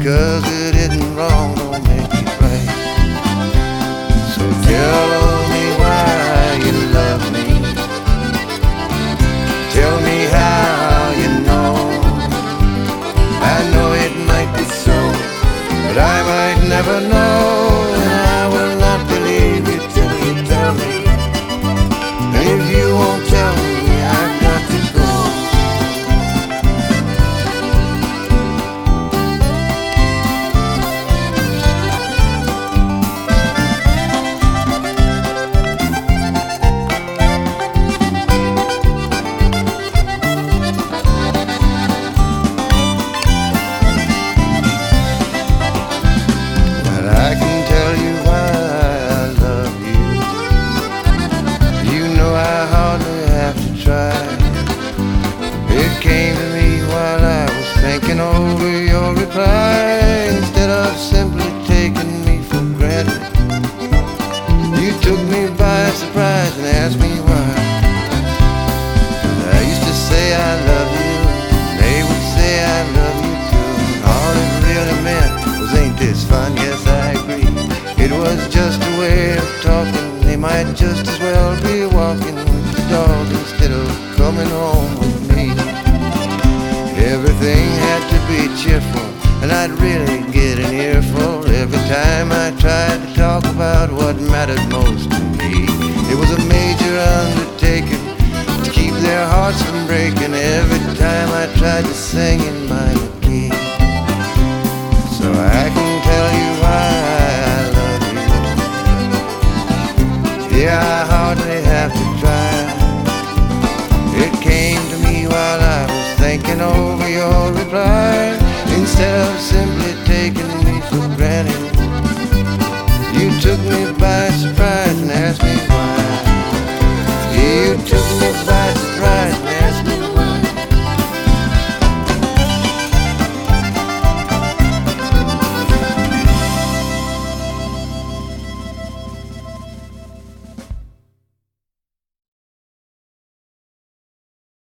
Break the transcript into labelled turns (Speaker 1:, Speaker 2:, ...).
Speaker 1: 'cause it isn't wrong, don't make it right. So tell me why you love me. Tell me how you know. I know it might be so, but I might never know. And I will not believe you till you tell me. And if you won't tell me, I've got to go. I can tell you why I love you. You know I hardly have to try. It came to me while I was thinking over your reply. Instead of simply taking me for granted, you took me by surprise and asked me why. I used to say I love you, they would say I love you too. All it really meant was, ain't this fun? Yes, I agree. It was just a way of talking. They might just as well be walking with the dog instead of coming home with me. Everything had to be cheerful, and I'd really get an earful every time I tried to talk about what mattered most to me. It was a major undertaking to keep their hearts from breaking every time I tried to sing in minor key. So I can tell you why I love you. Yeah, I hardly have to try. It came to me while I was thinking over your reply. Instead of simply taking me for granted, you took me by surprise.